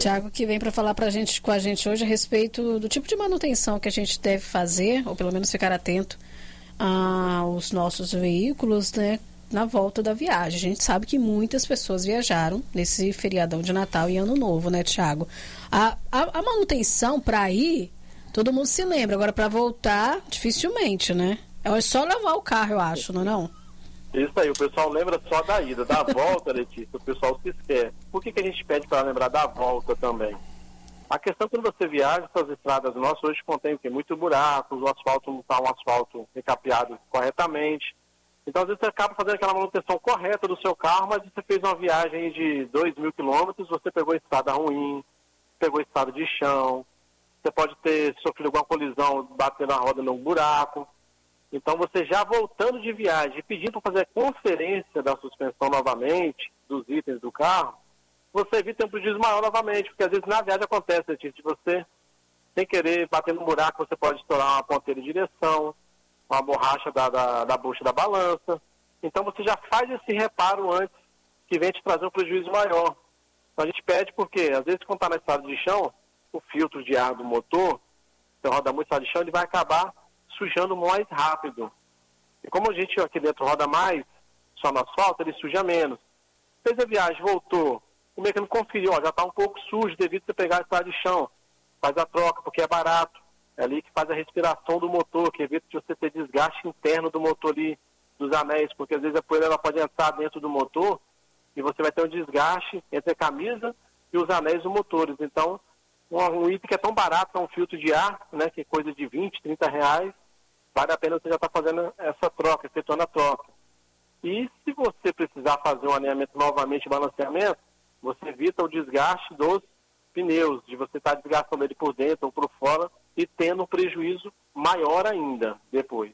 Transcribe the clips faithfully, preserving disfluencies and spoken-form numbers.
Tiago, que vem para falar pra gente, com a gente hoje a respeito do tipo de manutenção que a gente deve fazer, ou pelo menos ficar atento aos nossos veículos, né, na volta da viagem. A gente sabe que muitas pessoas viajaram nesse feriadão de Natal e Ano Novo, né, Tiago? A, a, a manutenção para ir, todo mundo se lembra. Agora, para voltar, dificilmente, né? É só lavar o carro, eu acho, não é não? Isso aí, o pessoal lembra só da ida. Da volta, Letícia, o pessoal se esquece. Por que, que a gente pede para lembrar da volta também? A questão, quando você viaja, essas estradas nossas hoje contêm o quê? Muito buraco, o asfalto não está um asfalto recapeado corretamente. Então, às vezes, você acaba fazendo aquela manutenção correta do seu carro, mas você fez uma viagem de dois mil quilômetros, você pegou estrada ruim, pegou estrada de chão, você pode ter sofrido alguma colisão, batendo a roda num buraco. Então, você já voltando de viagem, pedindo para fazer a conferência da suspensão novamente, dos itens do carro, você evita um prejuízo maior novamente, porque às vezes na viagem acontece, de você, sem querer, bater no buraco, você pode estourar uma ponteira de direção, uma borracha da, da, da bucha da balança. Então, você já faz esse reparo antes, que vem te trazer um prejuízo maior. Então, a gente pede porque, às vezes, quando está na estrada de chão, o filtro de ar do motor, você roda muito estrada de chão, ele vai acabar sujando mais rápido. E como a gente aqui dentro roda mais, só no asfalto, ele suja menos. Fez a viagem, voltou, o mecânico conferiu, ó, já está um pouco sujo devido a você pegar a estrada de chão. Faz a troca, porque é barato. É ali que faz a respiração do motor, que evita de você ter desgaste interno do motor ali, dos anéis, porque às vezes a poeira ela pode entrar dentro do motor e você vai ter um desgaste entre a camisa e os anéis do motor. Então, um, um item que é tão barato, é um filtro de ar, né, que é coisa de vinte, trinta reais, vale a pena você já estar tá fazendo essa troca, efetuando a troca. E se você precisar fazer um alinhamento novamente, balanceamento, você evita o desgaste dos pneus, de você estar tá desgastando ele por dentro ou por fora e tendo um prejuízo maior ainda depois.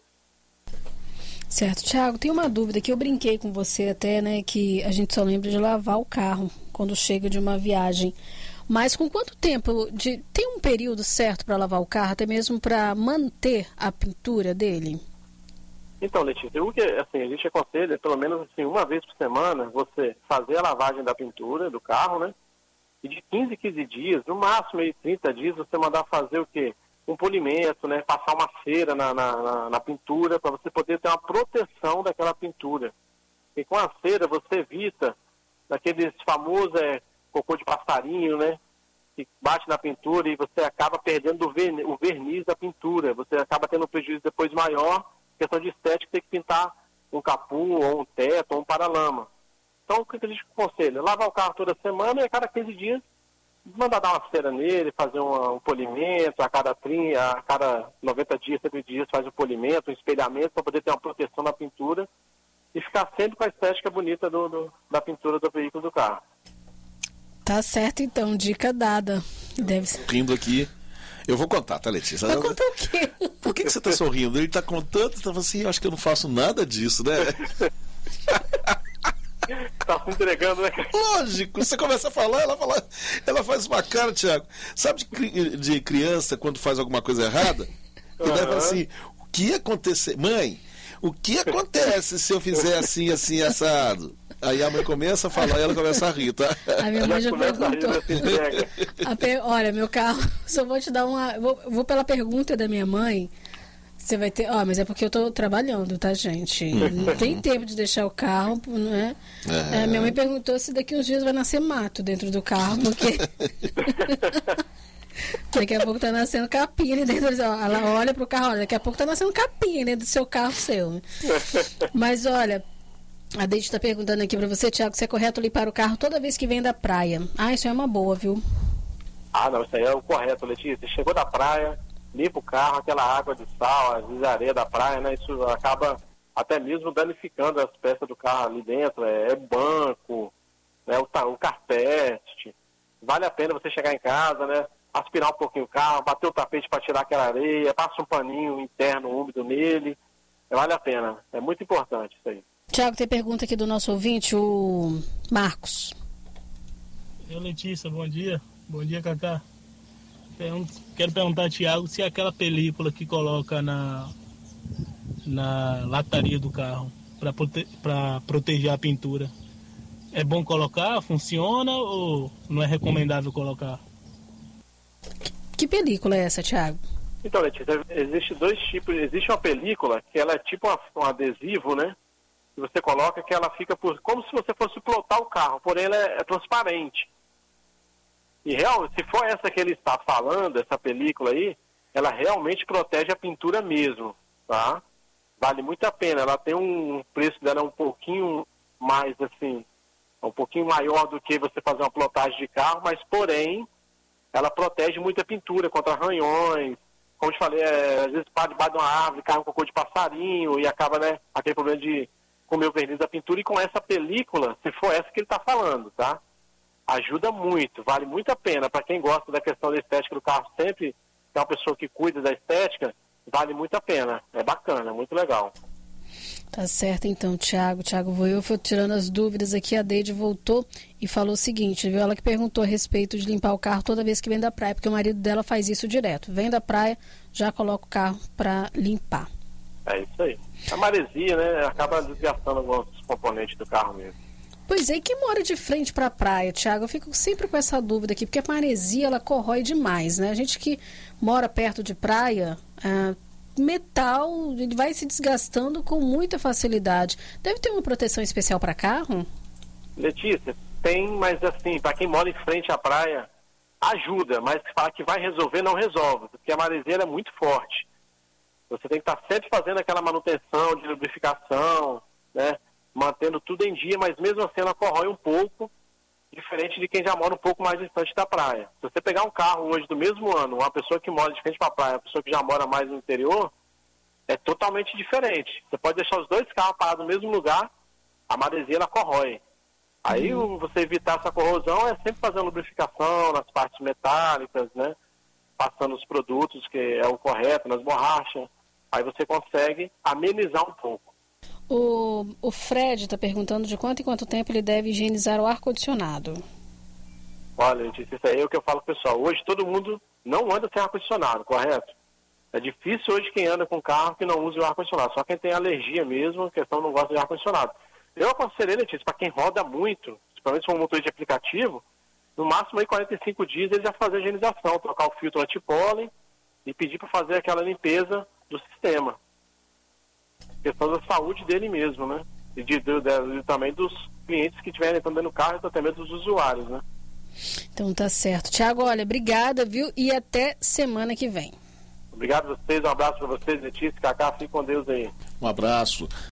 Certo. Tiago, tem uma dúvida que eu brinquei com você até, né, que a gente só lembra de lavar o carro quando chega de uma viagem. Mas com quanto tempo, de, tem um período certo para lavar o carro, até mesmo para manter a pintura dele? Então, Letícia, o que assim, a gente aconselha, pelo menos assim, uma vez por semana, você fazer a lavagem da pintura do carro, né? E de quinze em quinze dias, no máximo aí trinta dias, você mandar fazer o quê? Um polimento, né? Passar uma cera na, na, na, na pintura, para você poder ter uma proteção daquela pintura. E com a cera você evita daqueles famosos é, cocô de passarinho, né? Que bate na pintura e você acaba perdendo o verniz, o verniz da pintura. Você acaba tendo um prejuízo depois maior. Questão de estética, tem que pintar um capô, ou um teto, ou um paralama. Então, o que a gente aconselha? Lavar o carro toda semana e a cada quinze dias mandar dar uma cera nele, fazer um, um polimento, a cada, trinta, a cada noventa dias, cem dias faz um polimento, um espelhamento, para poder ter uma proteção na pintura e ficar sempre com a estética bonita do, do, da pintura do veículo do carro. Tá certo, então, dica dada. Deve ser. Rindo aqui. Eu vou contar, tá, Letícia? Vai contar o quê? Por que, que você tá sorrindo? Ele tá contando, você tá assim, eu acho que eu não faço nada disso, né? Tá se entregando, né? Lógico, você começa a falar, ela fala, ela faz uma cara, Tiago. Sabe de, de criança quando faz alguma coisa errada? E daí fala assim, o que ia acontecer? Mãe, o que acontece se eu fizer assim, assim, assado? Aí a mãe começa a falar e ela começa a rir, tá? A minha mãe já perguntou. A per... Olha, meu carro, só vou te dar uma. Vou, vou pela pergunta da minha mãe. Você vai ter. Ó, oh, mas é porque eu tô trabalhando, tá, gente? Não tem tempo de deixar o carro, né? É. É, minha mãe perguntou se daqui uns dias vai nascer mato dentro do carro, porque. Daqui a pouco tá nascendo capim dentro do... Ela olha pro carro, olha, daqui a pouco tá nascendo capim dentro do seu carro seu. Mas olha, a Deide está perguntando aqui para você, Tiago, se é correto limpar o carro toda vez que vem da praia. Ah, isso é uma boa, viu? Ah, não, isso aí é o correto, Letícia. Chegou da praia, limpa o carro, aquela água de sal, às vezes areia da praia, né? Isso acaba até mesmo danificando as peças do carro ali dentro, é, é banco, né? O, o carpete. Vale a pena você chegar em casa, né? Aspirar um pouquinho o carro, bater o tapete para tirar aquela areia, passa um paninho interno úmido nele. Vale a pena, é muito importante isso aí. Tiago, tem pergunta aqui do nosso ouvinte, o Marcos. Eu, Letícia, bom dia. Bom dia, Cacá. Quero perguntar a Tiago se aquela película que coloca na, na lataria do carro para prote, proteger a pintura, é bom colocar? Funciona ou não é recomendável colocar? Que película é essa, Thiago? Então, Letícia, existe dois tipos. Existe uma película que ela é tipo uma, um adesivo, né? Que você coloca que ela fica por como se você fosse plotar o carro, porém ela é, é transparente. E real, se for essa que ele está falando, essa película aí, ela realmente protege a pintura mesmo, tá? Vale muito a pena. Ela tem um preço dela um pouquinho mais assim, um pouquinho maior do que você fazer uma plotagem de carro, mas porém ela protege muito a pintura contra arranhões. Como eu te falei, é, às vezes para debaixo de uma árvore, cai um cocô de passarinho e acaba, né, aquele problema de comer o verniz da pintura. E com essa película, se for essa que ele está falando, tá? Ajuda muito, vale muito a pena. Para quem gosta da questão da estética do carro, sempre é uma pessoa que cuida da estética, vale muito a pena. É bacana, muito legal. Tá certo então, Thiago. Thiago Voiofo, tirando as dúvidas aqui, a Deide voltou e falou o seguinte, viu? Ela que perguntou a respeito de limpar o carro toda vez que vem da praia, porque o marido dela faz isso direto. Vem da praia, já coloca o carro para limpar. É isso aí. A maresia, né, acaba desgastando alguns componentes do carro mesmo. Pois é, e quem mora de frente para a praia, Thiago? Eu fico sempre com essa dúvida aqui, porque a maresia, ela corrói demais, né? A gente que mora perto de praia, ah, metal, ele vai se desgastando com muita facilidade. Deve ter uma proteção especial para carro? Letícia, tem, mas assim, para quem mora em frente à praia, ajuda, mas falar que vai resolver, não resolve, porque a maresia é muito forte. Você tem que estar sempre fazendo aquela manutenção de lubrificação, né? Mantendo tudo em dia, mas mesmo assim ela corrói um pouco, diferente de quem já mora um pouco mais distante da praia. Se você pegar um carro hoje do mesmo ano, uma pessoa que mora de frente para a praia, uma pessoa que já mora mais no interior, é totalmente diferente. Você pode deixar os dois carros parados no mesmo lugar, a maresia ela corrói. Aí uhum. você evitar essa corrosão é sempre fazendo lubrificação nas partes metálicas, né? Passando os produtos que é o correto, nas borrachas. Aí você consegue amenizar um pouco. O, o Fred está perguntando de quanto em quanto tempo ele deve higienizar o ar-condicionado. Olha, gente, isso aí é o que eu falo pro pessoal. Hoje todo mundo não anda sem ar-condicionado, correto? É difícil hoje quem anda com carro que não use o ar-condicionado. Só quem tem alergia mesmo, a questão não gosta de ar-condicionado. Eu aconselhei, Letícia, para quem roda muito, principalmente se for um motor de aplicativo, no máximo aí quarenta e cinco dias ele já fazer a higienização, trocar o filtro antipólen e pedir para fazer aquela limpeza do sistema. Questão da saúde dele mesmo, né? E de, de, de, de, também dos clientes que estiverem entrando no carro e também dos usuários, né? Então tá certo. Thiago, olha, obrigada, viu? E até semana que vem. Obrigado a vocês, um abraço para vocês, Letícia, Cacá, fique com Deus aí. Um abraço.